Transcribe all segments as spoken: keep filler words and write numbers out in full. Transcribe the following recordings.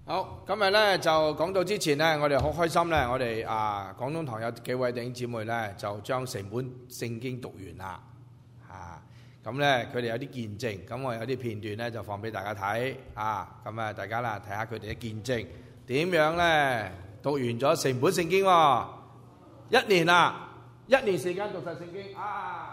好，今日咧就講到之前咧，我哋好開心咧，我哋啊廣東堂有幾位弟兄姊妹咧，就將成本聖經讀完啦，啊，咁咧佢哋有啲見證，咁我有啲片段咧就放俾大家睇，啊，咁啊大家啦睇下佢哋嘅見證點樣咧讀完咗成本聖經喎，一年啦，一年時間讀晒聖經啊！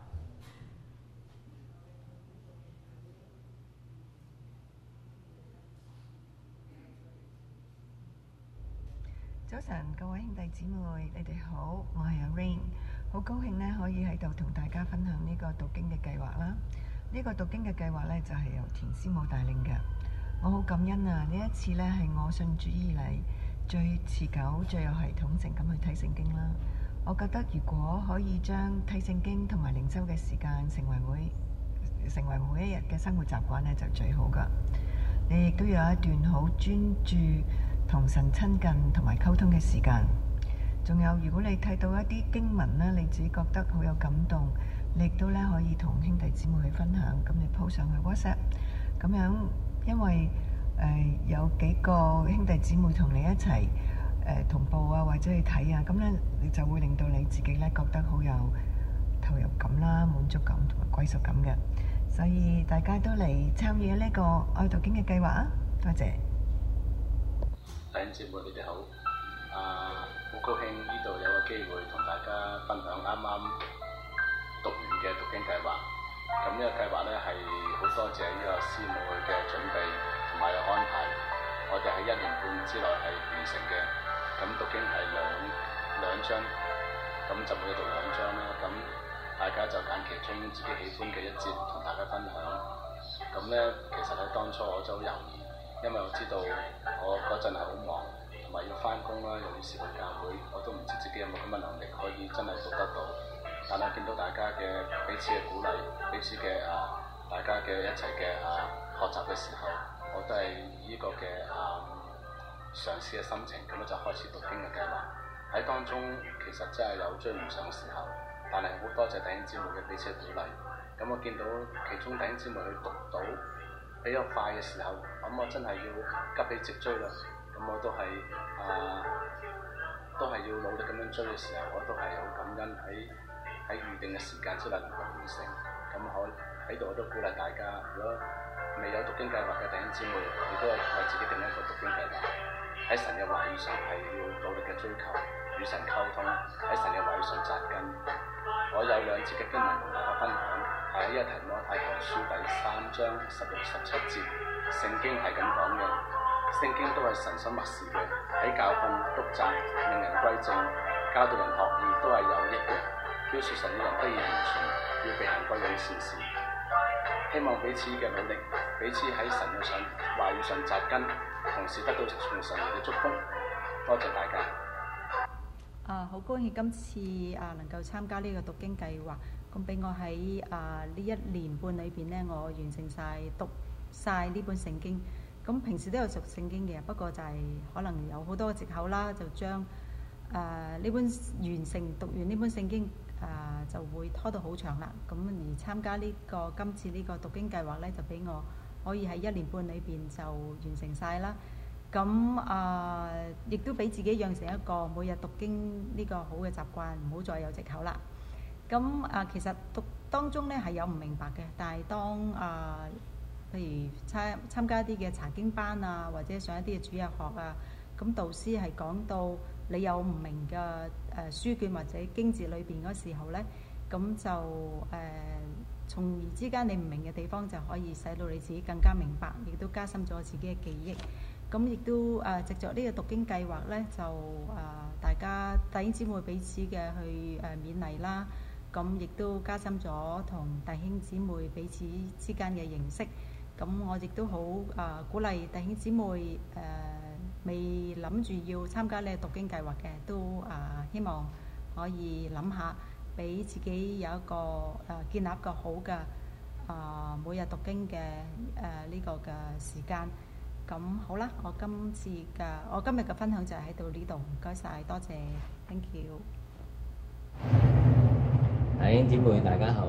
早晨，各位兄弟姊妹，你哋好，我係阿 Rain， 好高興咧可以喺度同大家分享呢個讀經嘅計劃啦。呢個讀經嘅計劃咧就係由田師母帶領嘅，我好感恩啊！呢一次咧係我信主以嚟最持久、最有系統性咁去睇聖經啦。我覺得如果可以將睇聖經同埋靈修嘅時間成為每成為每一日嘅生活習慣咧，就最好噶。你亦都有一段好專注同神親近同埋溝通嘅時間，仲有如果你睇到一啲經文咧，你自己覺得好有感動，你亦都咧可以同兄弟姊妹去分享，咁你 po 上去 WhatsApp， 咁樣因為誒、呃、有幾個兄弟姊妹同你一齊誒、呃、同步啊，或者去睇啊，咁咧你就會令到你自己咧覺得好有投入感啦、滿足感同埋歸屬感嘅，所以大家都嚟參與呢個愛讀經嘅計劃啊！多謝。 弟兄姊妹，你哋好！啊，好高興呢度有個機會同大家分享啱啱讀完嘅讀經計劃。咁呢個計劃咧係好多謝呢個師母佢嘅準備同埋安排，我哋喺一年半之內係完成嘅。咁讀經係兩兩章，咁就每日讀兩章啦。咁大家就揀其中自己喜歡嘅一節同大家分享。咁咧，其實喺當初我就好猶豫。因為我知道我嗰陣係好忙，同埋要翻工啦，又要侍奉教會，我都唔知自己有冇咁嘅能力可以真係做得到。但係見到大家嘅彼此嘅鼓勵，彼此嘅啊，大家嘅一齊嘅啊學習嘅時候，我都係呢個嘅啊嘗試嘅心情，咁樣就開始讀經嘅計劃。喺當中其實真係有追唔上嘅時候，但係好多謝弟兄姊妹嘅彼此嘅鼓勵。咁我見到其中弟兄姊妹去讀到比較快嘅時候，咁我真係要急起直追啦。咁我都係啊，都係要努力咁樣追嘅時候，我都係好感恩喺喺預定嘅時間之內能夠完成。咁我喺度我都鼓勵大家，如果未有讀經計劃嘅弟兄姊妹，亦都係為自己定一個讀經計劃。喺神嘅話語上係要努力嘅追求，與神溝通，喺神嘅話語上扎根。我有兩節嘅經文同大家分享。喺呢一提摩太後書第三章十六十七節，聖經係咁講嘅，聖經都係神所默示嘅，喺教訓、督責、令人歸正、教導人學義都係有益嘅，叫說神嘅人得以完全，要被行歸於善事。希望彼此嘅努力，彼此喺神嘅上話語上扎根，同時得到從神嘅祝福。多謝大家。 啊，好高興今次啊能夠參加呢個讀經計劃。咁俾我喺啊呢一年半裏邊咧，我完成晒讀晒呢本聖經。咁平時都有讀聖經嘅，不過就係可能有好多嘅藉口啦，就將誒呢本完成讀完呢本聖經誒、呃、就會拖到好長啦。咁而參加呢、這個今次呢個讀經計劃咧，就俾我可以喺一年半裏邊就完成晒啦。咁啊，亦、呃、都俾自己養成一個每日讀經呢個好嘅習慣，唔好再有藉口啦。咁啊，其實讀當中咧係有唔明白嘅，但係當啊，譬如參參加一啲嘅查經班啊，或者上一啲嘅主日學啊，咁導師係講到你有唔明嘅誒書卷或者經節裏邊嗰時候咧，咁就誒、呃、從而之間你唔明嘅地方就可以使到你自己更加明白，亦都加深咗自己嘅記憶。咁亦都誒藉著呢個讀經計劃咧，就誒、呃、大家弟兄姊妹彼此嘅去誒、呃、勉勵啦。咁亦都加深咗同弟兄姊妹彼此之間嘅認識。咁我亦都好啊鼓勵弟兄姊妹誒、呃、未諗住要參加呢個讀經計劃嘅，都啊、呃、希望可以諗下，俾自己有一個誒、呃、建立一個好嘅啊、呃、每日讀經嘅誒呢個嘅時間。咁好啦，我今次嘅我今日嘅分享就喺到呢度，唔該晒，多謝 ，thank you。 弟兄姊妹大家好，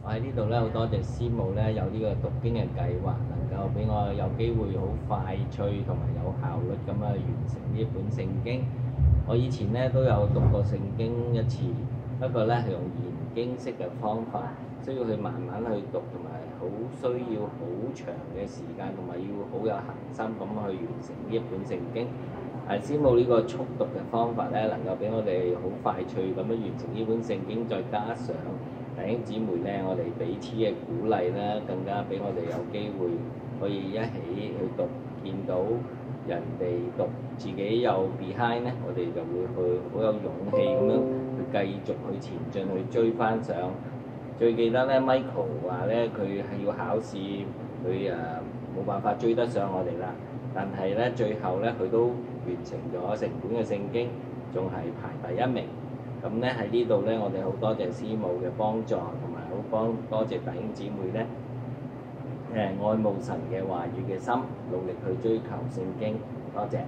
我喺呢度咧好多謝師母咧有呢個讀經嘅計劃，能夠俾我有機會好快脆同埋有效率咁去完成呢一本聖經。我以前咧都有讀過聖經一次，不過咧係用研經式嘅方法，需要去慢慢去讀，同埋好需要好長嘅時間，同埋要好有恆心咁去完成呢一本聖經。誒，師母呢個速讀嘅方法咧，能夠俾我哋好快脆咁樣完成呢本聖經，再加上弟兄姊妹咧，我哋彼此嘅鼓勵咧，更加俾我哋有機會可以一起去讀，見到人哋讀，自己有 behind 咧，我哋就會去好有勇氣咁樣去繼續去前進，去追翻上。最記得咧 ，Michael 話咧，佢係要考試，佢誒冇辦法追得上我哋啦。但係咧，最後咧，佢都完成咗成本嘅聖經，仲係排第一名。咁咧喺呢度咧，我哋好多謝師母嘅幫助，同埋好幫多謝弟兄姊妹咧，誒愛慕神嘅話語嘅心，努力去追求聖經。多謝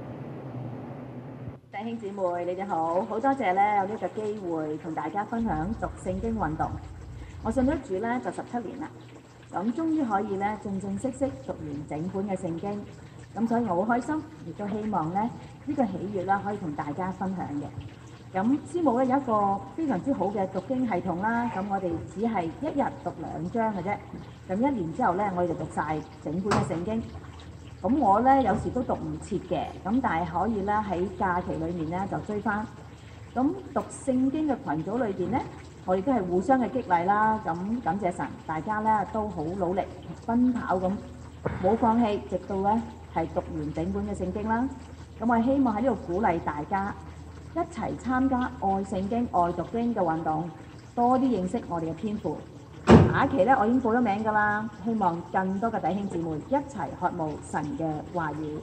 弟兄姊妹，你哋好，好多謝咧有呢個機會同大家分享讀聖經運動。我信咗主咧就十七年啦，咁終於可以咧正正式式讀完整本嘅聖經，咁所以我好開心，亦都希望咧呢個喜悅啦可以同大家分享嘅。咁師母咧有一個非常之好嘅讀經系統啦，咁我哋只係一日讀兩章嘅啫，咁一年之後咧我哋就讀晒整本嘅聖經。咁我咧有時都讀唔切嘅，咁但係可以咧喺假期裏面咧就追翻。咁讀聖經嘅群組裏邊咧，我哋都係互相嘅激勵啦。咁感謝神，大家咧都好努力奔跑咁，冇放棄，直到咧係讀完整本嘅聖經啦。咁我希望喺呢度鼓勵大家一齊參加愛聖經、愛讀經嘅運動，多啲認識我哋嘅天父。下一期咧，我已經報咗名㗎啦，希望更多嘅弟兄姊妹一齊渴慕神嘅話語。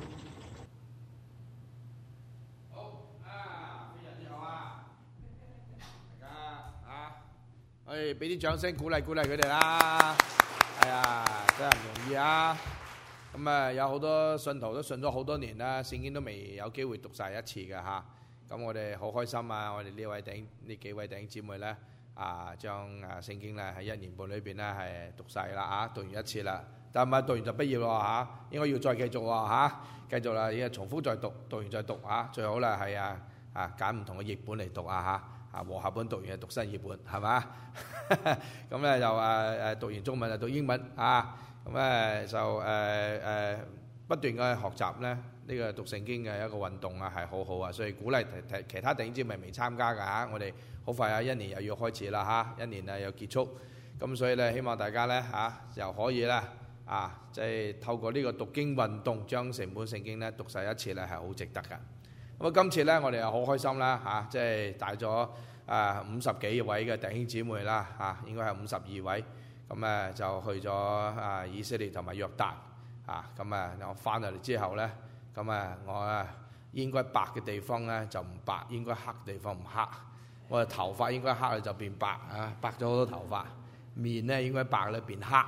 好啊，非常之好啊！大家啊，我哋俾啲掌聲鼓勵鼓勵佢哋啦。係啊，真係唔容易啊！咁啊，有好多信徒都信咗好多年啦，聖經都未有機會讀晒一次嘅嚇。咁我哋好開心啊！我哋呢位弟呢幾位弟兄姊妹咧。啊，將啊聖經咧喺一年半裏邊咧係讀晒啦嚇，讀完一次啦，但係唔係讀完就畢業咯嚇，應該要再繼續喎嚇，繼續啦，而家重複再讀，讀完再讀嚇，最好啦係啊啊揀唔同嘅譯本嚟讀啊嚇，啊和合本讀完就讀新譯本係嘛？咁咧就誒誒讀完中文就讀英文啊，咁咧就誒誒不斷嘅學習咧，呢個讀聖經嘅一個運動啊係好好啊，所以鼓勵其他弟兄姊妹未參加㗎嚇，我哋。好快啊！一年又要開始啦嚇，一年啊又結束，咁所以咧希望大家咧嚇又可以咧啊，即係透過呢個讀經運動，將成本聖經咧讀晒一次咧係好值得㗎。咁啊，今次咧我哋又好開心啦嚇，即係帶咗啊五十幾位嘅弟兄姊妹啦嚇，應該係五十二位，咁咧就去咗啊以色列同埋約旦啊，咁啊我翻嚟之後咧，咁啊我啊應該白嘅地方咧就唔白，應該黑嘅地方唔黑。我嘅頭髮應該黑就變白啊，白咗好多頭髮。面咧應該白咧變黑。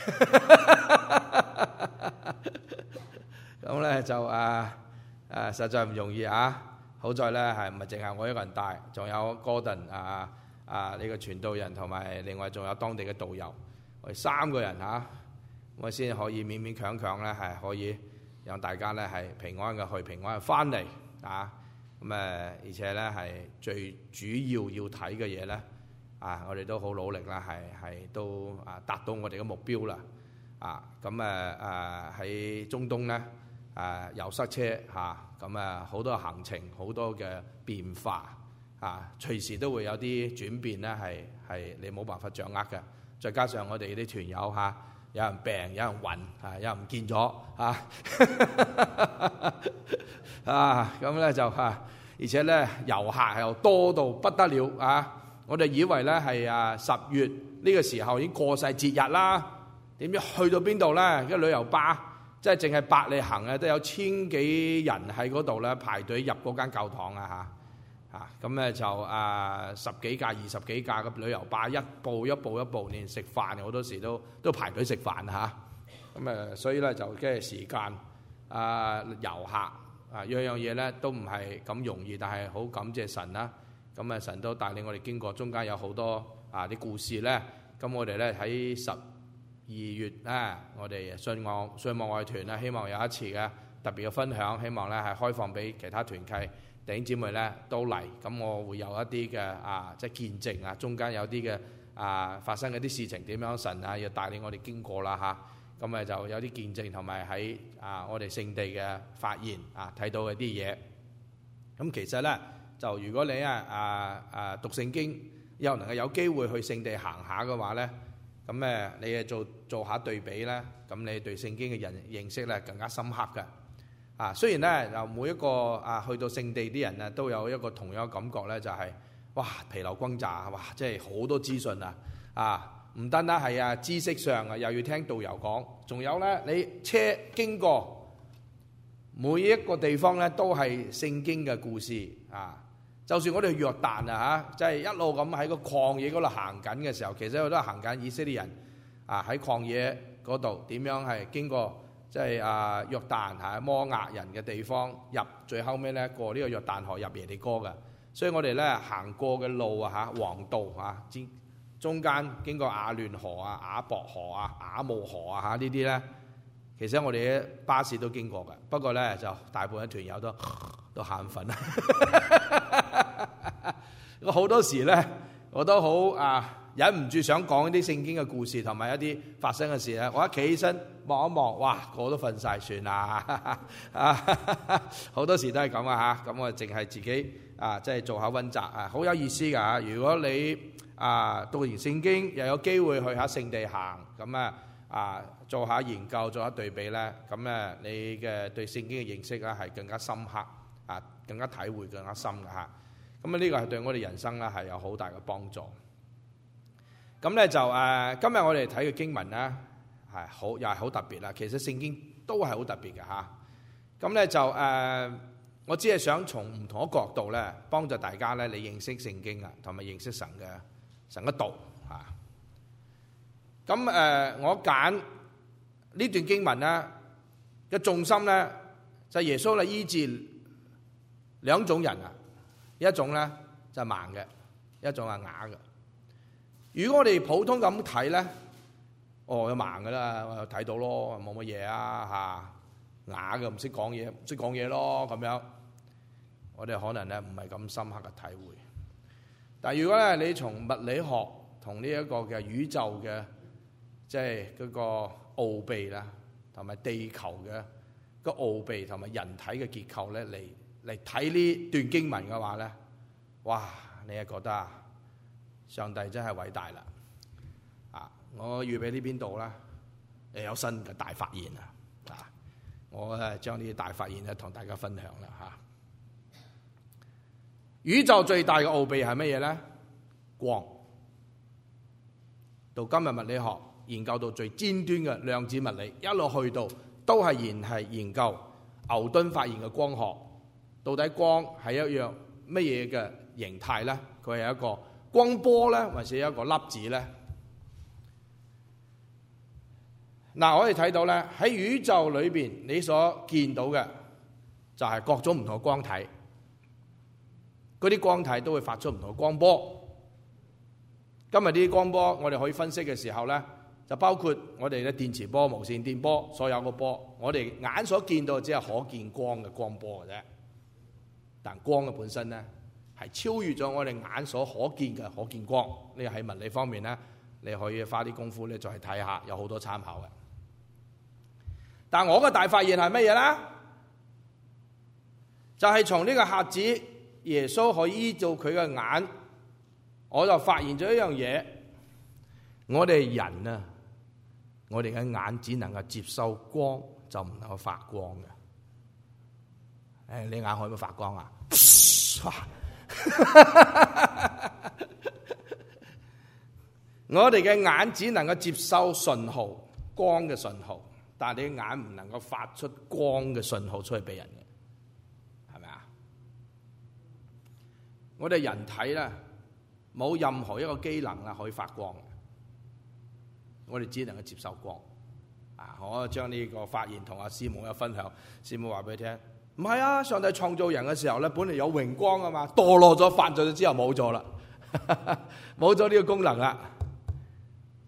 咁咧就誒誒、啊啊，實在唔容易啊！好在咧係唔係淨係我一個人帶，仲有哥頓啊啊呢、這個傳道人同埋另外仲有當地嘅導遊，我哋三個人嚇，我先可以勉勉強強咧係可以讓大家咧係平安嘅去，平安嘅翻嚟啊！咁誒，而且咧係最主要要睇嘅嘢咧，啊，我哋都好努力啦，係係都啊達到我哋嘅目標啦，啊，咁誒誒喺中東咧，誒又塞車嚇，咁誒好多行程，好多嘅變化，啊，隨時都會有啲轉變咧，係係你冇辦法掌握嘅。再加上我哋啲團友嚇，有人病，有人暈，啊，有人唔見咗，啊，啊，咁咧就嚇。而且咧遊客又多到不得了啊！我哋以為咧係啊十月呢個時候已經過晒節日啦，點知去到邊度咧？個旅遊巴即係淨係伯利恆啊，都有千幾人喺嗰度咧排隊入嗰間教堂啊嚇嚇！咁咧就啊十幾架、二十幾架嘅旅遊巴，一步一步一步，連食飯好多時都都排隊食飯嚇。咁誒，所以咧就即係時間啊遊客。啊，樣樣嘢咧都唔係咁容易，但係好感謝神啦。咁啊，神都帶領我哋經過中間有好多啊啲故事咧。 咁我哋咧喺十二月咧，我哋信望信望愛團咧，希望有一次嘅特別嘅分享，希望咧係開放俾其他團契弟兄姊妹咧都嚟。咁我會有一啲嘅啊，即係見證啊，中間有啲嘅啊發生嗰啲事情點樣，神啊要帶領我哋經過啦嚇。咁誒就有啲見證同埋喺啊我哋聖地嘅發現啊睇到嗰啲嘢。咁其實咧就如果你啊啊啊讀聖經又能夠有機會去聖地行下嘅話咧，咁誒你誒做做下對比咧，咁你對聖經嘅人認識咧更加深刻嘅。啊雖然咧就每一個啊去到聖地啲人啊都有一個同樣嘅感覺咧，就係哇疲勞轟炸，哇即係好多資訊啊啊！唔單單係啊知識上啊，又要聽導遊講，仲有咧你車經過每一個地方咧都係聖經嘅故事啊！就算我哋去約旦啊嚇，即係一路咁喺個曠野嗰度行緊嘅時候，其實我都係行緊以色列人啊喺曠野嗰度點樣係經過即係啊約旦嚇摩押人嘅地方入，最後尾咧過呢個約旦河入耶利哥嘅，所以我哋咧行過嘅路啊嚇黃道啊知。中間經過亞嫩河啊、雅博河啊、雅慕河啊嚇呢啲咧，其實我哋嘅巴士都經過嘅，不過咧就大部分團友都都眼瞓啦。我好多時咧，我都好啊忍唔住想講一啲聖經嘅故事同埋一啲發生嘅事咧。我一企起身望一望，哇，個個都瞓晒算啦。啊，好多時都係咁啊嚇，咁我淨係自己啊，即係做下溫習啊，好有意思㗎嚇。如果你啊，讀完聖經又有機會去下聖地行，咁啊啊做下研究，做下對比咧，咁咧你嘅對聖經嘅認識咧係更加深刻啊，更加體會更加深嘅嚇。咁啊呢個係對我哋人生咧係有好大嘅幫助。咁咧就誒、啊，今日我哋睇嘅經文咧係好又係好特別啦。其實聖經都係好特別嘅嚇。咁咧就誒、啊，我只係想從唔同嘅角度咧，幫助大家咧你認識聖經啊，同埋認識神嘅。神嘅道嚇，咁誒我揀呢段經文咧嘅重心咧就係耶穌咧醫治兩種人啊，一種咧就係盲嘅，一種係啞嘅。如果我哋普通咁睇咧，哦有盲嘅啦，我睇到咯，冇乜嘢啊嚇，啞嘅唔識講嘢，唔識講嘢咯咁樣，我哋可能咧唔係咁深刻嘅體會。但係如果咧，你從物理學同呢一個嘅宇宙嘅即係嗰個奧秘啦，同埋地球嘅個奧秘同埋人體嘅結構咧，嚟嚟睇呢段經文嘅話咧，哇！你係覺得啊，上帝真係偉大啦！啊，我預備呢邊度啦，誒有新嘅大發現啊！啊，我誒將呢啲大發現咧同大家分享啦嚇。宇宙最大嘅奧秘係乜嘢咧？光。到今日物理學研究到最尖端嘅量子物理，一路去到都係研係研究牛頓發現嘅光學。到底光係一樣乜嘢嘅形態咧？佢係一個光波咧，還是一個粒子咧？嗱，我哋睇到咧喺宇宙裏邊，你所見到嘅就係各種唔同嘅光體。嗰啲光體都會發出唔同嘅光波。今日啲光波，我哋可以分析嘅時候咧，就包括我哋嘅電磁波、無線電波，所有嘅波，我哋眼所見到只係可見光嘅光波嘅啫。但光嘅本身咧，係超越咗我哋眼所可見嘅可見光。呢個喺物理方面咧，你可以花啲功夫咧，再睇下，有好多參考嘅。但我嘅大發現係乜嘢咧？就係從呢個瞎子耶穌可以醫治佢嘅眼，我就發現咗一樣嘢。我哋人啊，我哋嘅眼只能夠接收光，就唔能夠發光嘅。誒，你眼可唔可以發光啊？我哋嘅眼只能夠接收信號，光嘅信號，但係你嘅眼唔能夠發出光嘅信號出去俾人嘅，係咪啊？我哋人體咧冇任何一個機能啊可以發光，我哋只能夠接受光。啊，我將呢個發現同阿師母有分享，師母話俾你聽，唔係啊，上帝創造人嘅時候咧，本嚟有榮光啊嘛，墮落咗犯罪咗之後冇咗啦，冇咗呢個功能啦。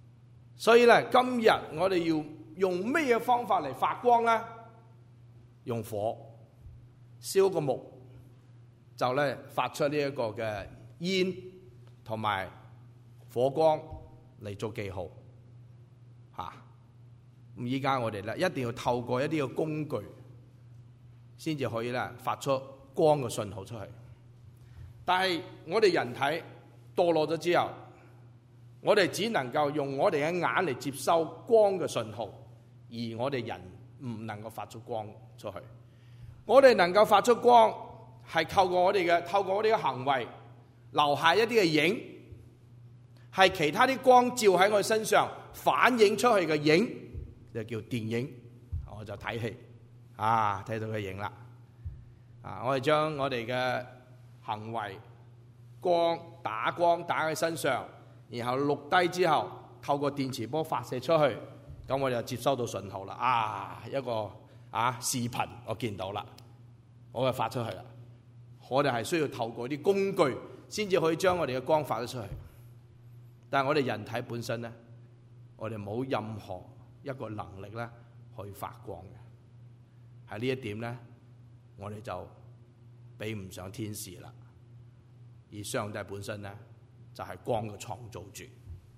所以咧，今日我哋要用咩方法嚟發光咧？用火燒個木，就咧發出呢一個嘅煙同埋火光嚟做記號嚇。咁依家我哋咧一定要透過一啲嘅工具，先至可以咧發出光嘅信號出去。但係我哋人體墮落咗之後，我哋只能夠用我哋嘅眼嚟接收光嘅信號，而我哋人唔能夠發出光出去。我哋能夠發出光，係透過我哋嘅透過我哋嘅行為留下一啲嘅影，係其他啲光照喺我哋身上反映出去嘅影，就叫電影。我就睇戲啊，睇到佢影啦。啊，我哋將我哋嘅行為光打光打喺身上，然後錄低之後，透過電磁波發射出去，咁我哋就接收到信號啦。啊，一個啊視頻我見到啦，我就發出去啦。我哋係需要透過啲工具，先至可以將我哋嘅光發得出去。但係我哋人體本身咧，我哋冇任何一個能力咧去發光嘅。喺呢一點咧，我哋就比唔上天使啦。而上帝本身咧就係光嘅創造主，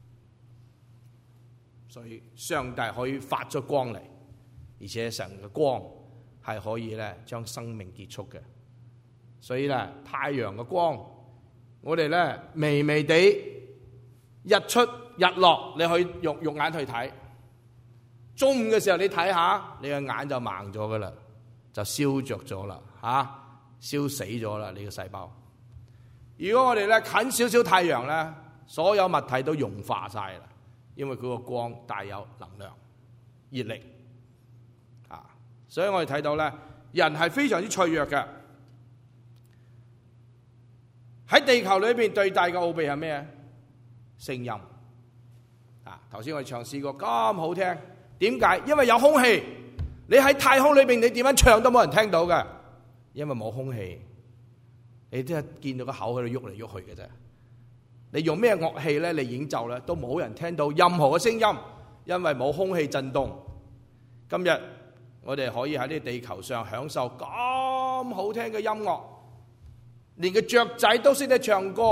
所以上帝可以發出光嚟，而且神嘅光係可以咧將生命結束嘅。所以咧太陽嘅光，我哋咧微微地日出日落，你去肉肉眼去睇。中午嘅時候你睇下，你嘅眼就盲咗噶啦，就燒着咗啦，吓燒死咗啦你嘅細胞。如果我哋咧近少少太陽咧，所有物體都融化晒啦，因為佢個光帶有能量、熱力啊。所以我哋睇到咧，人係非常之脆弱嘅。喺地球裏邊最大嘅奧秘係咩？聲音啊！頭先我哋唱詩歌咁好聽，點解？因為有空氣。你喺太空裏邊，你點樣唱都冇人聽到嘅，因為冇空氣。你都係見到個口喺度喐嚟喐去嘅啫。你用咩樂器咧嚟演奏咧，都冇人聽到任何嘅聲音，因為冇空氣震動。今日我哋可以喺呢個地球上享受咁好聽嘅音樂，連個雀仔都識得唱歌。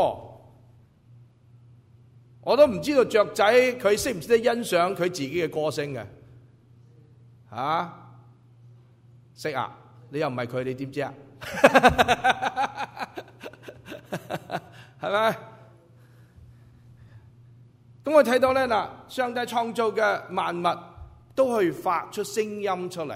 我都唔知道雀仔佢識唔識得欣賞佢自己嘅歌聲嘅，吓識啊？你又唔係佢，你點知啊？係咪？咁我睇到咧嗱，上帝創造嘅萬物都可以發出聲音出嚟，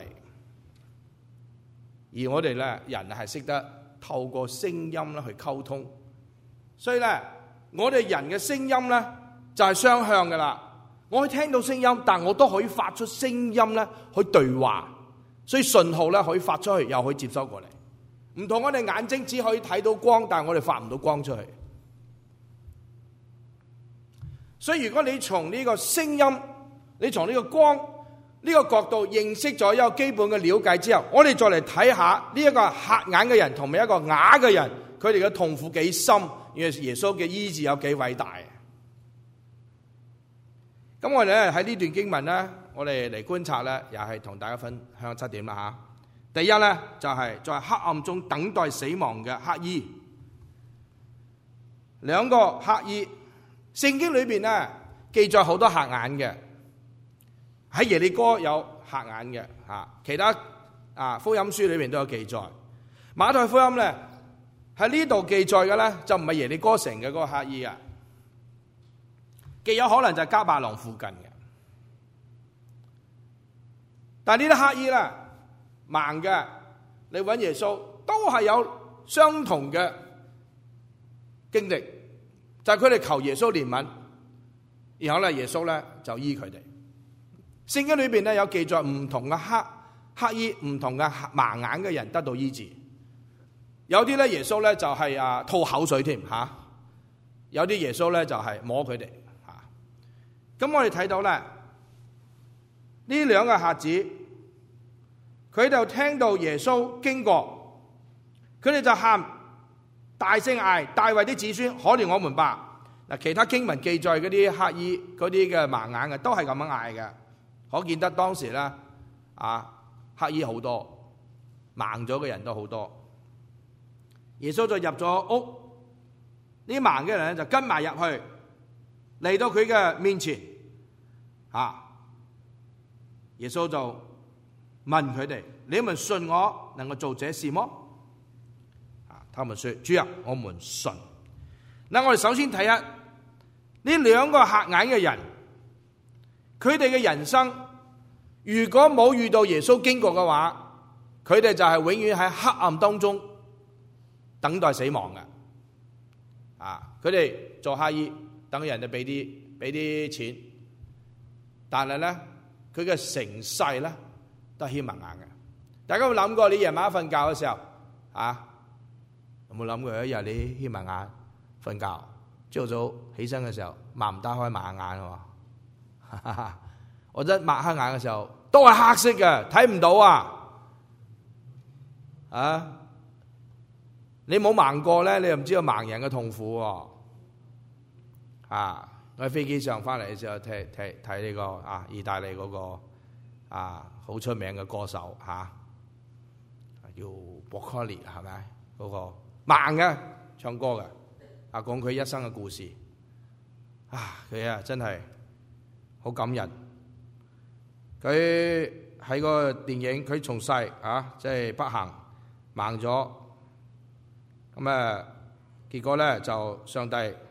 而我哋咧人係識得透過聲音咧去溝通，所以咧我哋人嘅聲音咧就係雙向噶啦。我可以聽到聲音，但我都可以發出聲音咧去對話，所以信號咧可以發出去，又可以接收過嚟。唔同我哋眼睛只可以睇到光，但係我哋發唔到光出去。所以如果你從呢個聲音，你從呢個光呢個角度認識咗一個基本嘅了解之後，我哋再嚟睇下呢一個瞎眼嘅人同埋一個啞嘅人，佢哋嘅痛苦幾深，耶穌嘅醫治有幾偉大。咁我哋咧喺呢段經文咧，我哋嚟觀察咧，又係同大家分享七點啦吓。第一咧就係在黑暗中等待死亡嘅乞兒，兩個乞兒，聖經裏邊咧記載好多瞎眼嘅，喺耶利哥有瞎眼嘅吓，其他啊福音書裏邊都有記載。馬太福音咧喺呢度記載嘅咧就唔係耶利哥城嘅嗰個乞兒啊，極有可能就係迦百農附近嘅。但係呢啲乞兒咧盲嘅，你揾耶穌都係有相同嘅經歷，就係佢哋求耶穌憐憫，然後咧耶穌咧就醫佢哋。聖經裏邊咧有記載唔同嘅黑乞兒，唔同嘅盲眼嘅人得到醫治。有啲咧耶穌咧就係啊吐口水添吓，有啲耶穌咧就係摸佢哋吓。咁我哋睇到咧呢兩個瞎子，佢就聽到耶穌經過，佢哋就喊，大聲嗌，大衛的子孫可憐我們吧。 嗱，其他經文記載嗰啲乞兒、嗰啲嘅盲眼嘅都係咁樣嗌嘅，可見得當時咧啊乞兒好多，盲咗嘅人都好多。耶穌就入咗屋，呢啲盲嘅人咧就跟埋入去，嚟到佢嘅面前，啊，耶穌就問佢哋：你們信我能夠做這事麼？啊，他們說：主啊，我們信。嗱，我哋首先睇下呢兩個瞎眼嘅人，佢哋嘅人生如果冇遇到耶穌經過嘅話，佢哋就係永遠喺黑暗當中等待死亡嘅。啊，佢哋做乞兒，等人哋俾啲俾啲錢，但係咧佢嘅成世咧都係瞌盲眼嘅。大家有冇諗過？你夜晚瞓覺嘅時候，啊，有冇諗過有一日你瞌盲眼瞓覺，朝早起身嘅時候擘唔打開盲眼喎？我真擘黑眼嘅時候都係黑色嘅，睇唔到啊！啊，你冇盲過咧，你又唔知道盲人嘅痛苦喎。啊，我喺飛機上翻嚟嘅時候睇睇睇呢個啊，意大利嗰個啊好出名嘅歌手嚇，叫 Boccoli 係咪？嗰個盲嘅唱歌嘅。啊，講佢一生嘅故事，啊，佢啊真係好感人。佢喺個電影，佢從細啊，即係不幸盲咗，咁啊，結果咧就上帝憐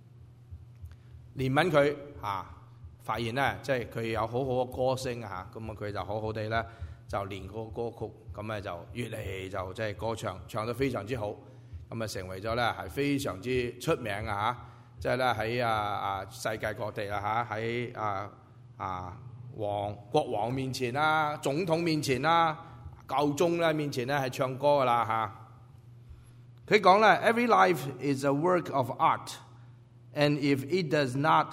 憫佢啊，發現咧即係佢有好好嘅歌聲啊，咁啊佢就好好地咧就練嗰個歌曲，咁啊就越嚟就即係歌唱，唱得非常之好。咁啊，成為咗咧係非常之出名啊！嚇，即係咧喺啊啊世界各地啊嚇，喺啊啊王國王面前啦、總統面前啦、教宗咧面前咧係唱歌噶啦嚇。佢講咧 ，Every life is a work of art, and if it does not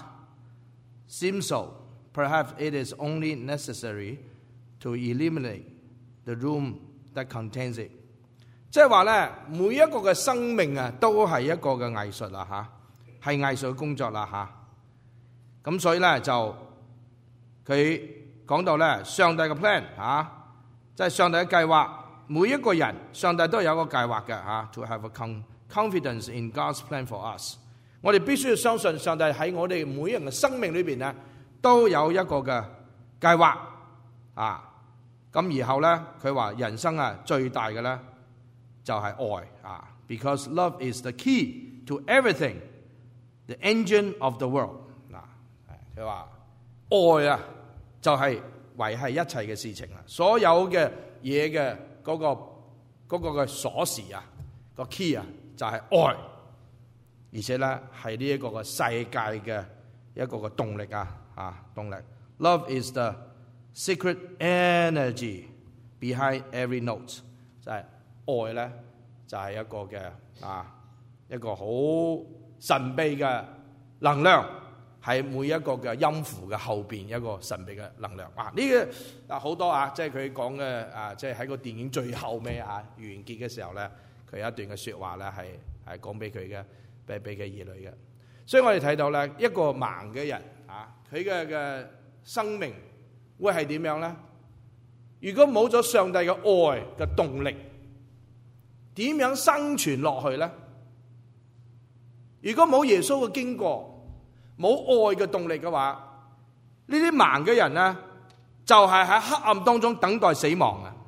seem so, perhaps it is only necessary to eliminate the room that contains it。即係話咧，每一個嘅生命啊，都係一個嘅藝術啦嚇，係藝術嘅工作啦嚇。咁所以咧就佢講到咧，上帝嘅 plan 嚇，即係上帝嘅計劃。每一個人，上帝都有個計劃嘅嚇。To have a confidence in God's plan for us， 我哋必須要相信上帝喺我哋每人嘅生命裏邊咧，都有一個嘅計劃啊。咁然後咧，佢話人生啊最大嘅咧，就係愛啊 ，because love is the key to everything, the engine of the world。嗱，佢話愛啊，就係維繫一切嘅事情啊，所有嘅嘢嘅嗰個嗰個嘅鎖匙啊，個 key 啊，就係愛，而且咧係呢一個嘅世界嘅一個嘅動力啊，啊動力。Love is the secret energy behind every note， 就係。愛咧就係、是、一個嘅啊一個好神秘嘅能量，喺每一個嘅音符嘅後邊一個神秘嘅能量啊！呢個啊好多啊，即係佢講嘅啊，即係喺個電影最後尾啊完結嘅時候咧，佢有一段嘅説話咧係係講俾佢嘅俾俾佢兒女嘅。所以我哋睇到咧一個盲嘅人啊，佢嘅嘅生命會係點樣咧？如果冇咗上帝嘅愛嘅動力，點樣生存落去呢？如果冇耶穌嘅經過，冇愛嘅動力嘅話，呢啲盲嘅人呢，就係喺黑暗當中等待死亡啊！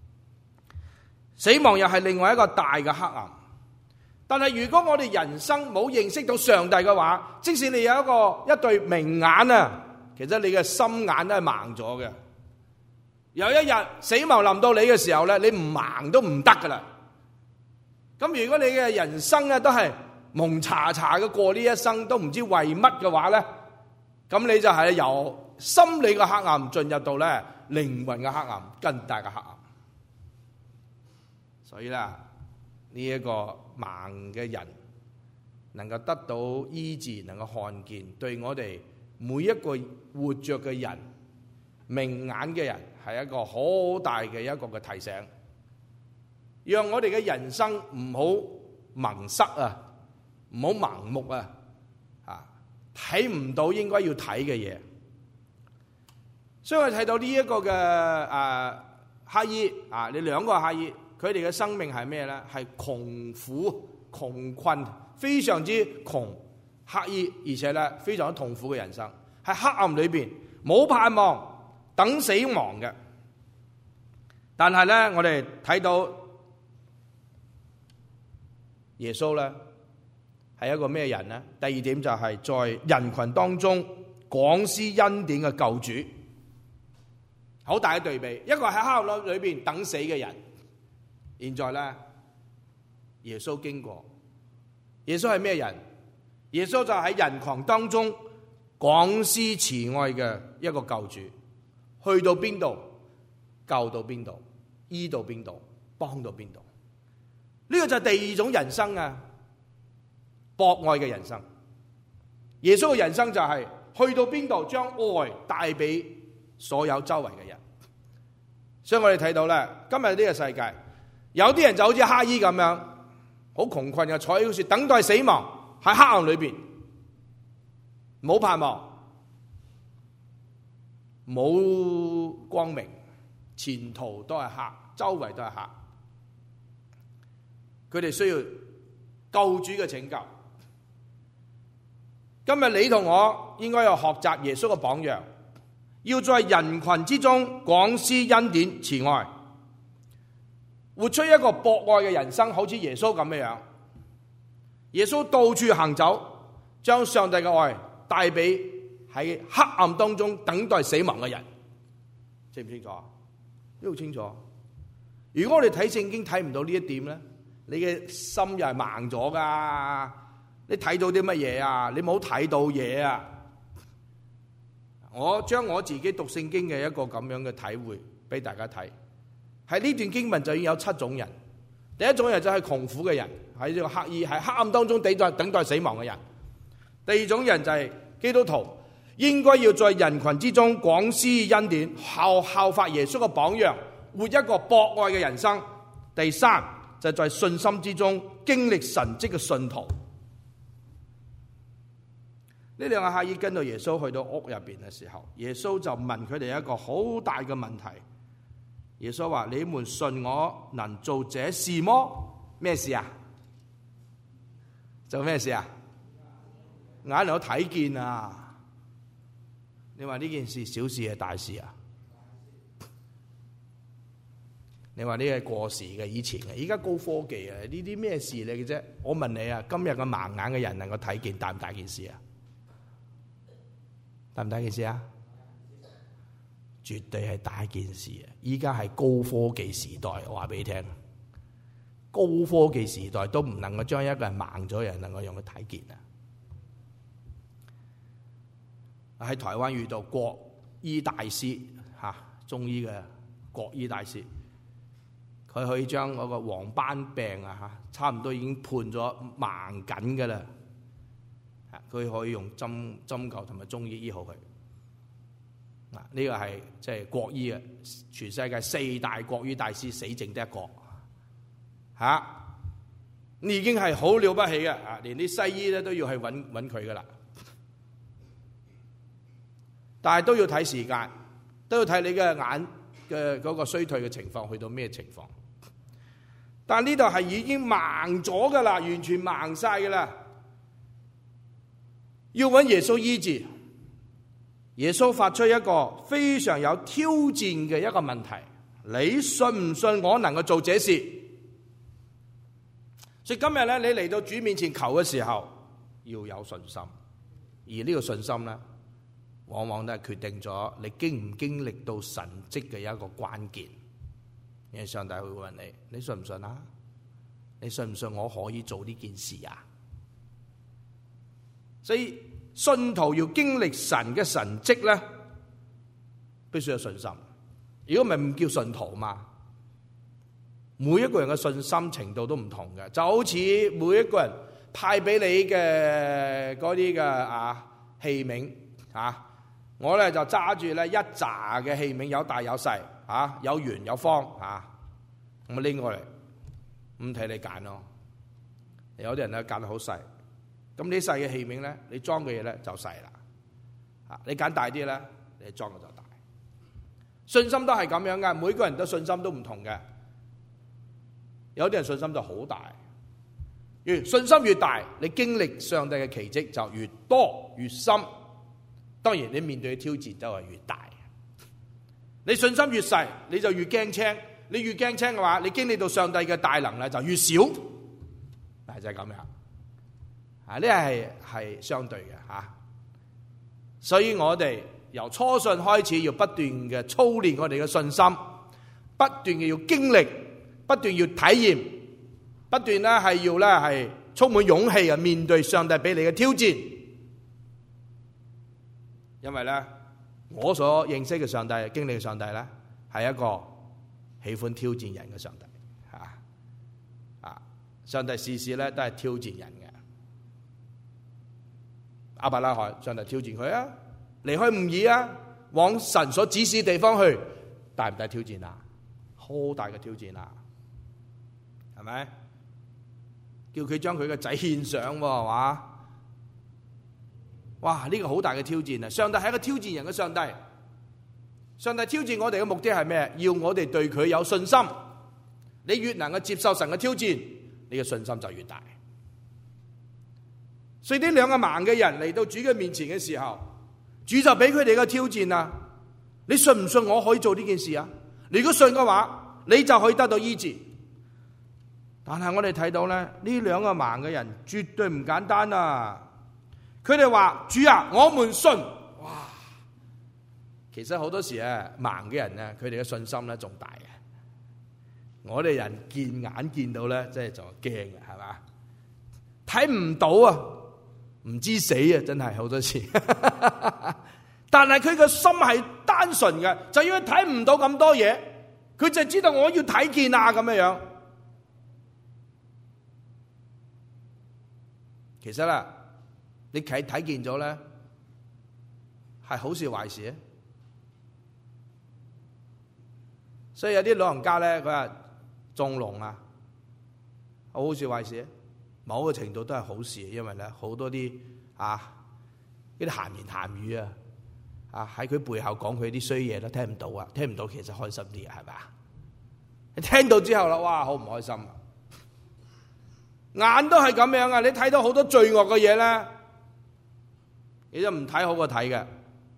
死亡又係另外一個大嘅黑暗。但係如果我哋人生冇認識到上帝嘅話，即使你有一個一對明眼啊，其實你嘅心眼都係盲咗嘅。有一日死亡臨到你嘅時候咧，你唔盲都唔得噶啦。咁如果你嘅人生咧都係蒙查查嘅過呢一生，都唔知為乜嘅話咧，咁你就係由心理嘅黑暗進入到咧靈魂嘅黑暗，更大嘅黑暗。所以啦，呢一個盲嘅人能夠得到醫治，能夠看見，對我哋每一個活着嘅人，明眼嘅人係一個好大嘅一個嘅提醒。讓我哋嘅人生唔好盲塞啊，唔好盲目啊，啊！ 睇唔到應該要睇嘅嘢。所以我睇到呢一個嘅誒乞兒啊，你兩個乞兒，佢哋嘅生命係咩咧？係窮苦、窮困，非常之窮乞兒，而且咧非常之痛苦嘅人生，喺黑暗裏邊冇盼望，等死亡嘅。但係咧，我哋睇到耶穌咧係一個咩人咧？第二點就係在人群當中廣施恩典嘅救主。好大嘅對比，一個喺黑暗裏邊等死嘅人，現在咧耶穌經過。耶穌係咩人？耶穌就喺人群當中廣施慈愛嘅一個救主，去到邊度救到邊度，醫到邊度，幫到邊度。呢個就係第二種人生啊，博愛嘅人生。耶穌嘅人生就係去到邊度將愛帶俾所有周圍嘅人。所以我哋睇到咧，今日呢個世界有啲人就好似乞兒咁樣，好窮困嘅，坐喺嗰處等待死亡，喺黑暗裏邊冇盼望，冇光明，前途都係黑，周圍都係黑。佢哋需要救主嘅拯救。今日你同我應該有學習耶穌嘅榜樣，要在人群之中廣施恩典慈愛，活出一個博愛嘅人生，好似耶穌咁嘅樣。耶穌到處行走，將上帝嘅愛帶俾喺黑暗當中等待死亡嘅人。清唔清楚？呢好清楚。如果我哋睇聖經睇唔到呢一點咧，你嘅心又係盲咗噶。你睇到啲乜嘢啊？你冇睇到嘢啊！我將我自己讀聖經嘅一個咁樣嘅體會俾大家睇。喺呢段經文就已經有七種人。第一種人就係窮苦嘅人，喺呢個乞兒，喺黑暗當中等待等待死亡嘅人。第二種人就係基督徒，應該要在人群之中廣施恩典，效效法耶穌嘅榜樣，活一個博愛嘅人生。第三就係在信心之中經歷神蹟嘅信徒。呢兩個乞兒跟到耶穌去到屋入邊嘅時候，耶穌就問佢哋一個好大嘅問題。耶穌話：你們信我能做這事麼？咩事啊？做咩事啊？眼能夠睇見啊！你話呢件事小事係大事啊？你話呢個係過時嘅，以前嘅，依家高科技啊！呢啲咩事嚟嘅啫？我問你啊，今日個盲眼嘅人能夠睇見，大唔大件事啊？大唔大件事啊？絕對係大件事啊！依家係高科技時代，我話俾你聽，高科技時代都唔能夠將一個人盲咗人能夠讓佢睇見啊！喺台灣遇到國醫大師嚇，中醫嘅國醫大師，佢可以將嗰個黃斑病啊嚇，差唔多已經判咗盲緊㗎啦。佢可以用針針灸同埋中醫醫好佢。嗱，呢個係即係國醫嘅，全世界四大國醫大師死剩得一個嚇，已經係好了不起嘅啊！連啲西醫咧都要去揾揾佢噶啦，但係都要睇時間，都要睇你嘅眼嘅嗰個衰退嘅情況去到咩情況。但呢度係已經盲咗噶啦，完全盲晒噶啦。要揾耶穌醫治，耶穌發出一個非常有挑戰嘅一個問題：你信唔信我能夠做這事？所以今日咧，你嚟到主面前求嘅時候，要有信心，而呢個信心咧，往往都係決定咗你經唔經歷到神蹟嘅一個關鍵。因為上帝會問你：你信唔信啊？你信唔信我可以做呢件事啊？所以信徒要經歷神嘅神蹟咧，必須有信心。如果唔係唔叫信徒嘛。每一個人嘅信心程度都唔同嘅，就好似每一個人派俾你嘅嗰啲嘅啊器皿啊，我咧就揸住咧一紮嘅器皿，有大有細啊，有圓有方啊，咁啊拎過嚟，咁睇你揀咯。有啲人咧揀得好細， 咁呢細嘅器皿咧，你裝嘅嘢咧就細啦。啊，你揀大啲咧，你裝嘅就大。信心都係咁樣噶，每個人都信心都唔同嘅。有啲人信心就好大，越信心越大，你經歷上帝嘅奇蹟就越多越深。當然你面對嘅挑戰就係越大。你信心越細，你就越驚青。你越驚青嘅話，你經歷到上帝嘅大能咧就越少。係就係咁樣。啊，呢係係相對嘅吓。所以我哋由初信開始，要不斷嘅操練我哋嘅信心，不斷嘅要經歷，不斷要體驗，不斷咧係要咧係充滿勇氣啊面對上帝俾你嘅挑戰。因為咧，我所認識嘅上帝、經歷嘅上帝咧，係一個喜歡挑戰人嘅上帝。吓啊，上帝事事咧都係挑戰人嘅。亞伯拉罕，上帝挑戰佢啊，離開吾珥啊，往神所指示嘅地方去，大唔大挑戰啊？好大嘅挑戰啊，係咪？叫佢將佢嘅仔獻上，係嘛？哇！呢個好大嘅挑戰啊！上帝係一個挑戰人嘅上帝。上帝挑戰我哋嘅目的係咩？要我哋對佢有信心。你越能夠接受神嘅挑戰，你嘅信心就越大。所以呢兩個盲嘅人嚟到主嘅面前嘅時候，主就俾佢哋個挑戰啊！你信唔信我可以做呢件事啊？你如果信嘅話，你就可以得到醫治。但係我哋睇到咧，呢兩個盲嘅人絕對唔簡單啊！佢哋話：主啊，我們信。哇！其實好多時啊，盲嘅人咧，佢哋嘅信心咧仲大嘅。我哋人見眼見到咧，即係就驚嘅，係嘛？睇唔到啊，唔知死啊！真係好多時。但係佢個心係單純嘅，就因為睇唔到咁多嘢，佢就知道我要睇見啊咁樣樣。其實啦，你睇睇見咗咧，係好事壞事啊！所以有啲老人家咧，佢話縱聾啊，好事壞事啊？某個程度都係好事，因為咧好多啲啊，呢啲閒言閒語啊，啊喺佢背後講佢啲衰嘢都聽唔到啊，聽唔到其實開心啲啊，係咪啊？你聽到之後啦，哇，好唔開心啊！眼都係咁樣啊！你睇到好多罪惡嘅嘢咧，你就唔睇好過睇嘅。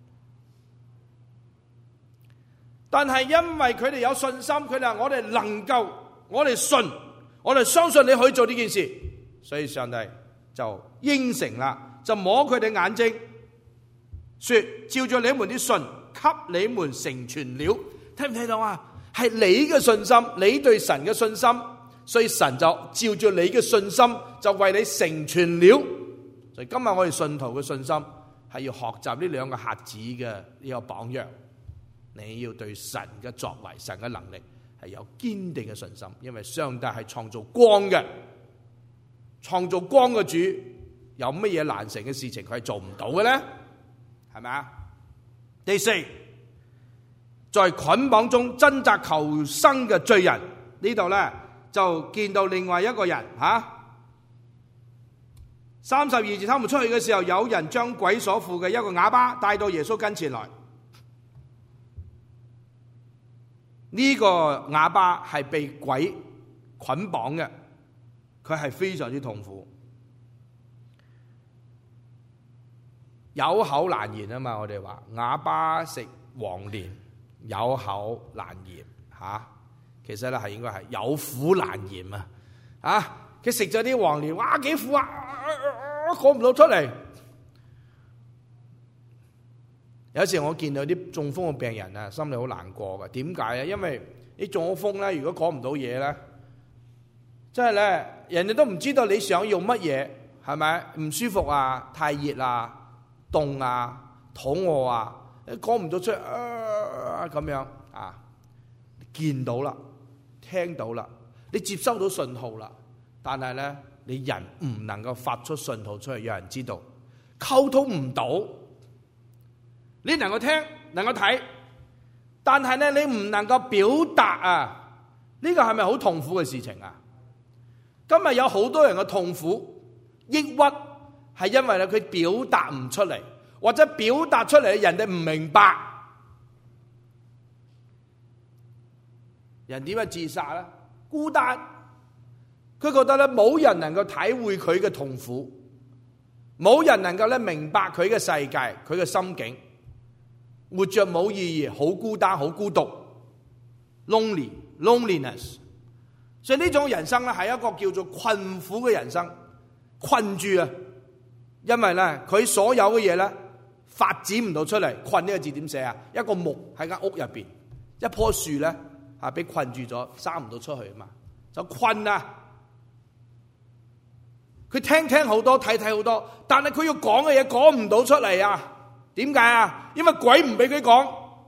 但係因為佢哋有信心，佢哋話我哋能夠，我哋信，我哋相信你可以做呢件事，所以上帝就應承啦，就摸佢哋眼睛，說照住你們啲信，給你們成全了。聽唔聽到啊？係你嘅信心，你對神嘅信心。所以神就照住你嘅信心，就為你成全了。所以今日我哋信徒嘅信心係要學習呢兩個瞎子嘅呢個榜樣。你要對神嘅作為、神嘅能力係有堅定嘅信心，因為上帝係創造光嘅，創造光嘅主有乜嘢難成嘅事情佢係做唔到嘅咧？係咪啊？第四，在捆綁中掙扎求生嘅罪人，呢度咧。就見到另外一個人吓，三十二節，他們出去嘅時候，有人將鬼所附嘅一個啞巴帶到耶穌跟前來。呢個啞巴係被鬼捆綁嘅，佢係非常之痛苦，有口難言啊嘛！我哋話啞巴食黃連，有口難言吓。其實咧係應該係有苦難言啊！啊，佢食咗啲黃連，哇幾苦啊，講唔到出嚟。有時我見到啲中風嘅病人啊，心裏好難過嘅。點解啊？因為你中咗風咧，如果講唔到嘢咧，即係咧，人哋都唔知道你想用乜嘢，係咪？唔舒服啊，太熱啊，凍啊，肚餓啊，講唔到出啊咁樣啊，見到啦。聽到啦，你接收到信號啦，但係咧，你人唔能夠發出信號出去，有人知道，溝通唔到。你能夠聽，能夠睇，但係咧，你唔能夠表達啊！呢個係咪好痛苦嘅事情啊？今日有好多人嘅痛苦、抑鬱、 係因為咧佢表達唔出嚟，或者表達出嚟人哋唔明白。人點樣自殺咧？孤單，佢覺得咧冇人能夠體會佢嘅痛苦，冇人能夠咧明白佢嘅世界，佢嘅心境，活着冇意義，好孤單，好孤獨 ，lonely loneliness。所以呢種人生咧係一個叫做困苦嘅人生，困住啊！因為咧佢所有嘅嘢咧發展唔到出嚟。困呢個字點寫啊？一個木喺間屋入邊，一棵樹咧啊俾困住咗，生唔到出去啊嘛，就困啊！佢聽聽好多，睇睇好多，但係佢要講嘅嘢講唔到出嚟啊！點解啊？因為鬼唔俾佢講。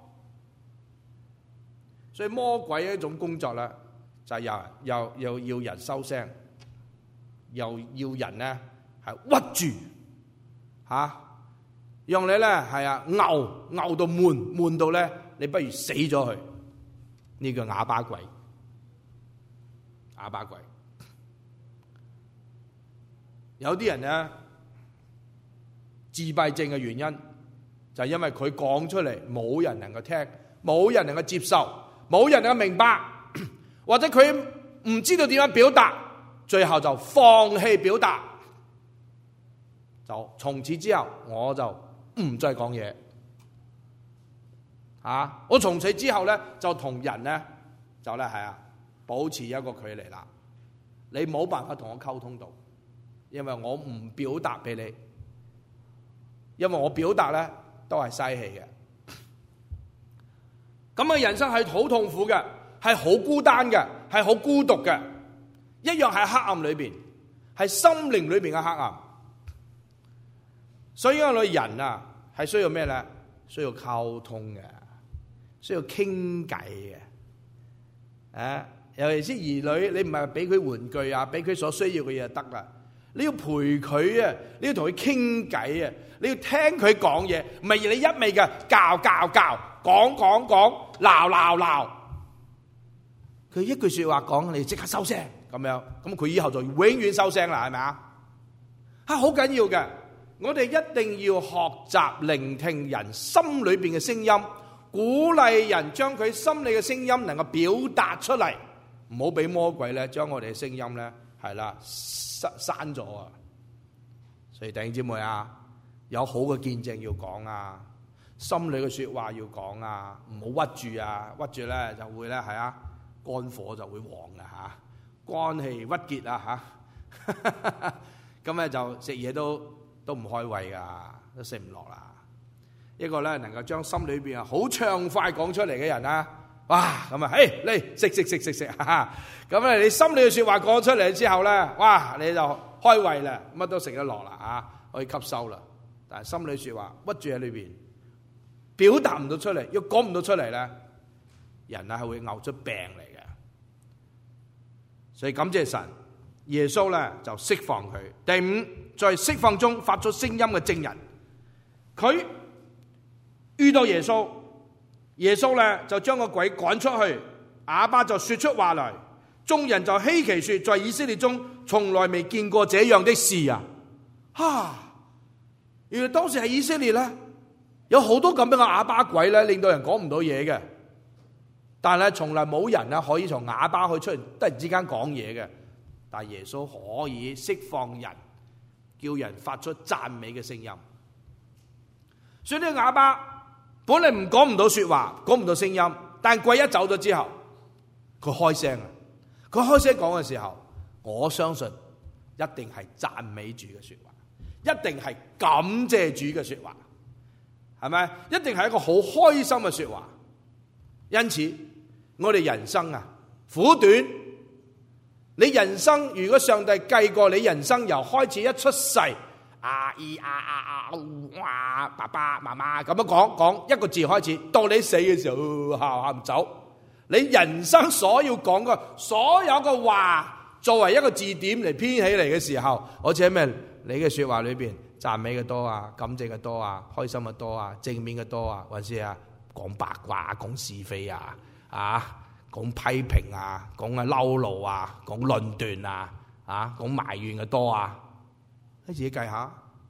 所以魔鬼嘅一種工作咧，就係又又又要人收聲，又要人咧係屈住吓，讓你咧係啊拗拗到悶悶到咧，你不如死咗佢。呢個啞巴鬼，啞巴鬼。有啲人咧自閉症嘅原因就係因為佢講出嚟冇人能夠聽，冇人能夠接受，冇人能夠明白，或者佢唔知道點樣表達，最後就放棄表達，就從此之後我就唔再講嘢啊！我從此之後咧就同人咧就咧係啊保持一個距離啦，你冇辦法同我溝通到。因為我唔表達俾你，因為我表達咧都係嘥氣嘅。咁嘅人生係好痛苦嘅，係好孤單嘅，係好孤獨嘅，一樣係黑暗裏邊，係心靈裏邊嘅黑暗。所以我哋人啊係需要咩咧？需要溝通嘅，需要傾偈嘅。啊，尤其是兒女，你唔係俾佢玩具啊，俾佢所需要嘅嘢就得啦。你要陪佢啊，你要同佢傾偈啊，你要聽佢講嘢，唔係你一味嘅教教教，講講講，鬧鬧鬧。佢一句說話講，你即刻收聲咁樣，咁佢以後就永遠收聲啦，係咪啊？啊，好緊要嘅，我哋一定要學習聆聽人心裏邊嘅聲音，鼓勵人將佢心裏嘅聲音能夠表達出嚟，唔好俾魔鬼咧將我哋嘅聲音咧係啦。刪咗啊！所以弟兄姊妹啊，有好嘅見證要講啊，心裏嘅說話要講啊，唔好屈住啊，屈住咧就會咧係啊，肝火就會旺啊吓，肝氣鬱結啊吓，咁咧就食嘢都都唔開胃噶，都食唔落啦。一個咧能夠將心裏邊啊好暢快講出嚟嘅人啊，哇咁啊，誒嚟食食食食食吓。咁咧，你心裏嘅說話講出嚟之後咧，哇，你就開胃啦，乜都食得落啦，啊，可以吸收啦。但係心裏說話屈住喺裏邊，表達唔到出嚟，要講唔到出嚟咧，人啊係會嘔出病嚟嘅。所以感謝神，耶穌咧就釋放佢。第五，在釋放中發出聲音嘅證人，佢遇到耶穌，耶穌咧就將個鬼趕出去，啞巴就說出話來。眾人就稀奇說，在以色列中從來未見過這樣的事啊！哈，原來當時喺以色列咧，有好多咁樣嘅啞巴鬼咧，令到人講唔到嘢嘅。但係從來冇人啊可以從啞巴去出嚟，突然之間講嘢嘅。但係耶穌可以釋放人，叫人發出讚美嘅聲音。所以呢個啞巴本嚟唔講唔到說話，講唔到聲音，但鬼一走咗之後，佢開聲啊！佢開聲講嘅時候，我相信一定係讚美主嘅說話，一定係感謝主嘅說話，係咪？一定係一個好開心嘅說話。因此，我哋人生啊苦短，你人生如果上帝計過你人生由開始一出世，啊咿啊啊啊哇爸爸媽媽咁樣講講一個字開始，到你死嘅時候喊喊走。你人生所要講嘅所有嘅話，作為一個字典嚟編起嚟嘅時候，好似喺咩？你嘅說話裏邊讚美嘅多啊，感謝嘅多啊，開心嘅多啊，正面嘅多啊，還是啊講八卦、講是非啊，啊講批評啊，講啊嬲怒啊，講論斷啊，啊講埋怨嘅多啊，你自己計下，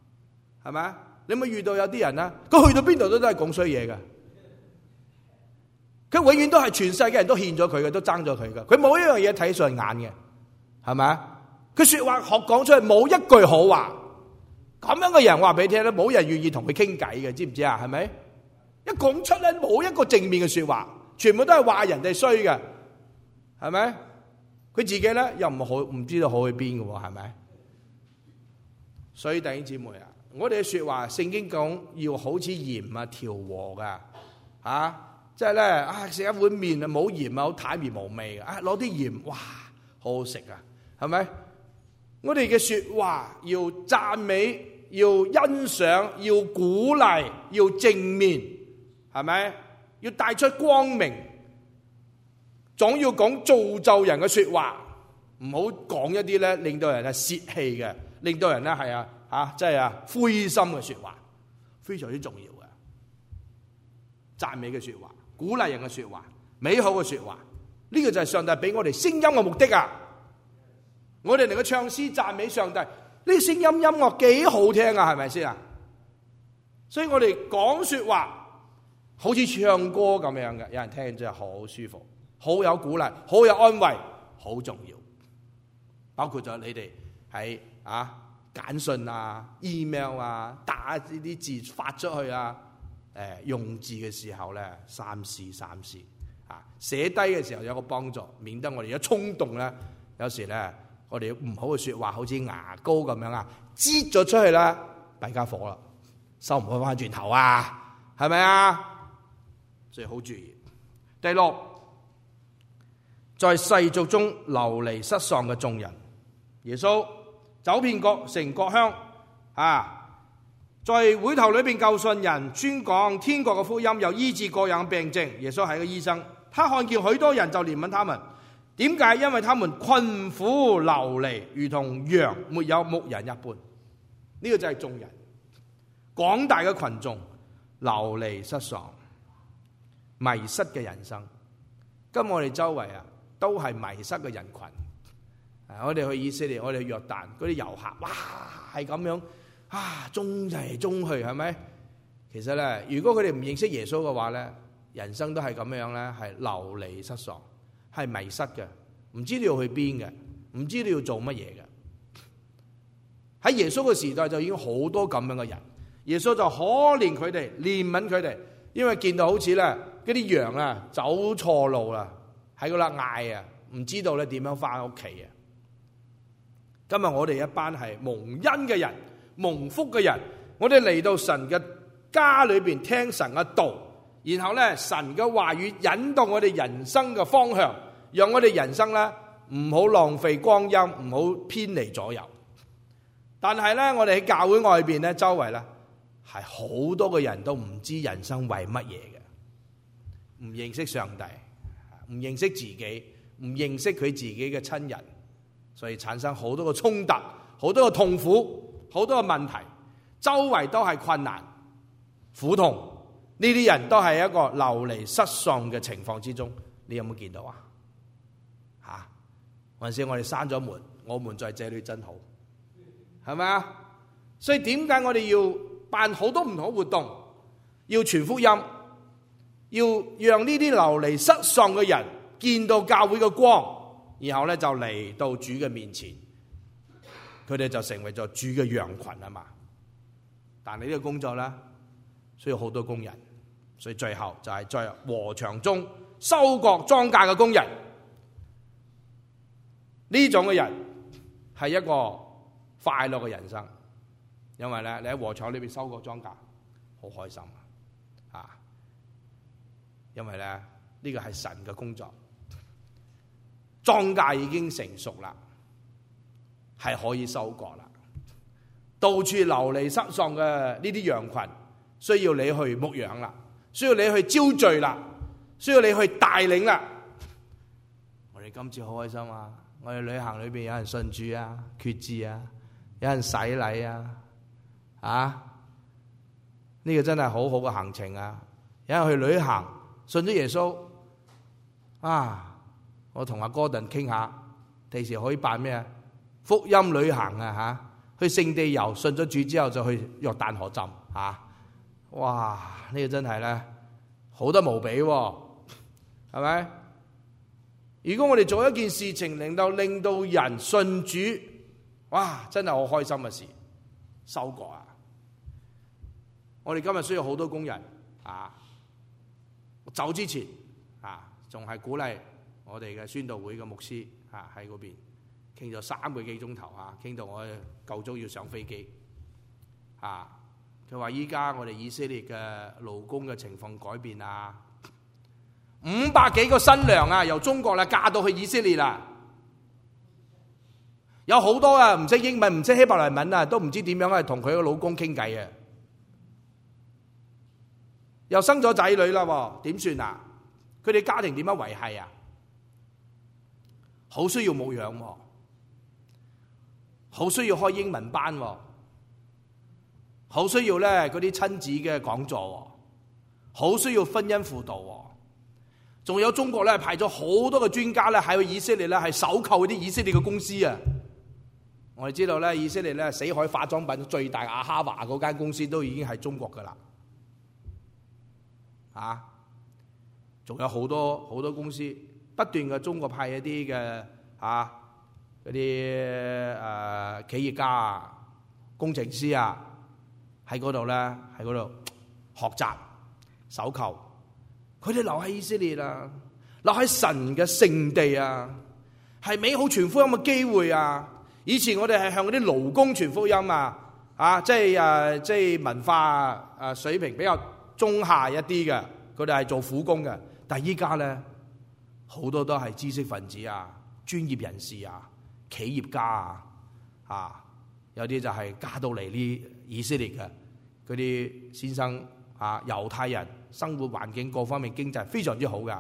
係咪啊？你有冇遇到有啲人啊？佢去到邊度都都係講衰嘢嘅，佢永遠都係全世界人都欠咗佢嘅，都爭咗佢嘅，佢冇一樣嘢睇順眼嘅，係咪啊？佢說話學講出嚟冇一句好話，咁樣嘅人話俾你聽咧，冇人願意同佢傾偈嘅，知唔知啊？係咪？一講出咧冇一個正面嘅說話，全部都係話人哋衰嘅，係咪？佢自己咧又唔好，唔知道好去邊嘅喎，係咪？所以弟兄姊妹啊，我哋嘅說話，聖經講要好似鹽啊調和噶，啊，即係咧啊食一碗麵啊冇鹽啊好淡而無味嘅，啊攞啲鹽哇好好食啊，係咪？我哋嘅說話要讚美，要欣賞，要鼓勵，要正面，係咪？要帶出光明，總要講造就人嘅說話，唔好講一啲咧令到人係泄氣嘅，令到人咧係啊吓，即係啊灰心嘅說話，非常之重要嘅。讚美嘅說話，鼓勵人嘅說話，美好嘅說話，呢個就係上帝俾我哋聲音嘅目的啊！我哋能夠唱詩讚美上帝，呢啲聲音音樂幾好聽啊，係咪先啊？所以我哋講說話好似唱歌咁樣嘅，有人聽真係好舒服，好有鼓勵，好有安慰，好重要。包括咗你哋喺啊簡訊啊、email 啊、打呢啲字發出去啊，誒用字嘅時候咧三思三思啊，寫低嘅時候有個幫助，免得我哋一衝動咧，有時咧。我哋唔好嘅說話，好似牙膏咁樣啊，擠咗出去啦，大家火啦，收唔開翻轉頭啊，係咪啊？所以好注意。第六，在世俗中流離失喪嘅眾人，耶穌走遍各城各鄉啊，在會頭裏邊教訓人，宣講天國嘅福音，又醫治各樣病症。耶穌係個醫生，他看見許多人就憐憫他們。點解？因為他們困苦流離，如同羊沒有牧人一般。呢個就係眾人，廣大嘅群眾流離失喪、迷失嘅人生。今我哋周圍啊，都係迷失嘅人群。我哋去以色列，我哋去約旦，嗰啲遊客，哇，係咁樣啊，中嚟中去，係咪？其實咧，如果佢哋唔認識耶穌嘅話咧，人生都係咁樣咧，係流離失喪。係迷失嘅，唔知道要去邊嘅，唔知道要做乜嘢嘅。喺耶穌嘅時代就已經好多咁樣嘅人，耶穌就可憐佢哋，憐憫佢哋，因為見到好似咧嗰啲羊啊走錯路啦，喺嗰度嗌啊，唔知道咧點樣翻屋企啊。今日我哋一班係蒙恩嘅人，蒙福嘅人，我哋嚟到神嘅家裏邊聽神嘅道。然後咧，神嘅話語引導我哋人生嘅方向，讓我哋人生咧唔好浪費光陰，唔好偏離左右。但係咧，我哋喺教會外邊咧，周圍咧係好多個人都唔知人生為乜嘢嘅，唔認識上帝，唔認識自己，唔認識佢自己嘅親人，所以產生好多個衝突，好多個痛苦，好多個問題，周圍都係困難、苦痛。呢啲人都係一個流離失喪嘅情況之中，你有冇見到啊？吓，還是我哋閂咗門，我們在這裏真好，係咪啊？所以點解我哋要辦好多唔同活動，要傳福音，要讓呢啲流離失喪嘅人見到教會嘅光，然後咧就嚟到主嘅面前，佢哋就成為咗主嘅羊群啊嘛。但係呢個工作咧，需要好多工人，所以最後就係在禾場中收割莊稼嘅工人。呢種嘅人係一個快樂嘅人生，因為咧你喺禾場裏邊收割莊稼，好開心啊！因為咧呢個係神嘅工作，莊稼已經成熟啦，係可以收割啦。到處流離失喪嘅呢啲羊群，需要你去牧養啦，需要你去招聚啦，需要你去帶領啦。我哋今次好開心啊！我哋旅行裏邊有人信主啊、決志啊，有人洗禮啊，啊！呢個真係好好嘅行程啊！有人去旅行，信咗耶穌啊！我同阿哥頓傾下，第時可以辦咩啊？福音旅行啊去聖地遊，信咗主之後就去約旦河浸嚇。哇！呢、這個真係咧好得無比喎，係咪？如果我哋做一件事情，令到令到人信主，哇！真係好開心嘅事，收割啊！我哋今日需要好多工人啊！走之前啊，仲係鼓勵我哋嘅宣道會嘅牧師啊喺嗰邊傾咗三個幾鐘頭啊，傾到我夠鐘要上飛機啊！佢話依家我哋以色列嘅勞工嘅情況改變啊，五百幾個新娘啊，由中國啦嫁到去以色列啦，有好多啊唔識英文唔識希伯來文啊，都唔知點樣去同佢個老公傾偈啊，又生咗仔女啦，點算啊？佢哋家庭點樣維繫啊？好需要牧養，好需要開英文班，好需要咧嗰啲親子嘅講座，好需要婚姻輔導，仲有中國咧派咗好多嘅專家咧喺以色列咧係收購啲以色列嘅公司啊！我哋知道咧，以色列咧死海化妝品最大阿哈華嗰間公司都已經係中國噶啦，啊！仲有好多好多公司不斷嘅中國派一啲嘅啊嗰啲誒企業家啊、工程師啊喺嗰度咧喺嗰度學習搜購，佢哋留喺以色列啊，留喺神嘅聖地啊，係美好傳福音嘅機會啊！以前我哋係向嗰啲勞工傳福音啊，啊即係誒即係文化誒水平比較中下一啲嘅，佢哋係做苦工嘅。但係依家咧，好多都係知識分子啊、專業人士啊、企業家啊，啊，有啲就係嫁到嚟呢以色列嘅嗰啲先生啊，猶太人生活環境各方面經濟非常之好噶。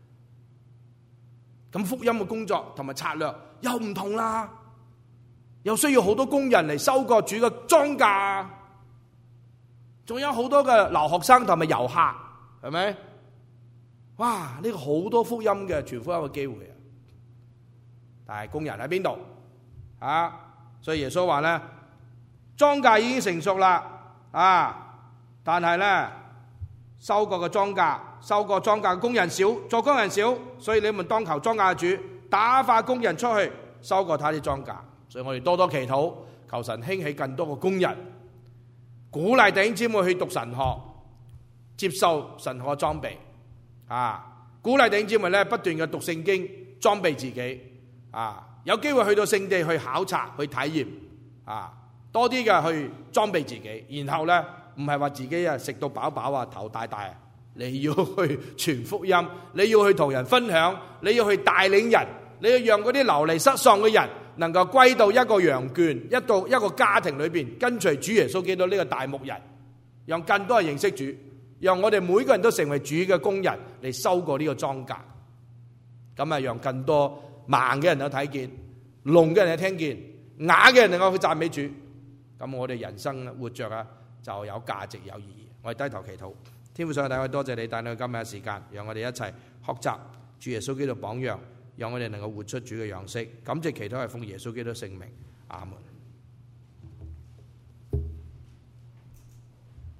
咁福音嘅工作同埋策略又唔同啦，又需要好多工人嚟收割主嘅莊稼，仲有好多嘅留學生同埋遊客，係咪？哇！呢個好多福音嘅傳福音嘅機會啊！但係工人喺邊度啊？所以耶穌話咧，莊稼已經成熟啦啊！但係咧，收割嘅莊稼、收割莊稼嘅工人少，做工人少，所以你們當求莊稼嘅主打發工人出去收割他啲莊稼。所以我哋多多祈禱，求神興起更多嘅工人，鼓勵弟兄姊妹去讀神學，接受神學裝備。啊！鼓勵弟兄姊妹咧，不斷嘅讀聖經，裝備自己。啊，有機會去到聖地去考察、去體驗。啊，多啲嘅去裝備自己，然後咧唔係話自己啊食到飽飽啊頭大大，你要去傳福音，你要去同人分享，你要去帶領人，你要讓嗰啲流離失喪嘅人能夠歸到一個羊圈、一到一個家庭裏邊，跟隨主耶穌基督呢個大牧人，讓更多人認識主。讓我哋每個人都成為主嘅工人嚟收割呢個莊稼，咁啊讓更多盲嘅人有睇見，聾嘅人有聽見，啞嘅人能夠去讚美主，咁我哋人生活着啊就有價值有意義。我哋低頭祈禱，天父上帝，我哋多謝你帶領今日嘅時間，讓我哋一齊學習主耶穌基督榜樣，讓我哋能夠活出主嘅樣式。感謝祈禱係奉耶穌基督聖名，阿門。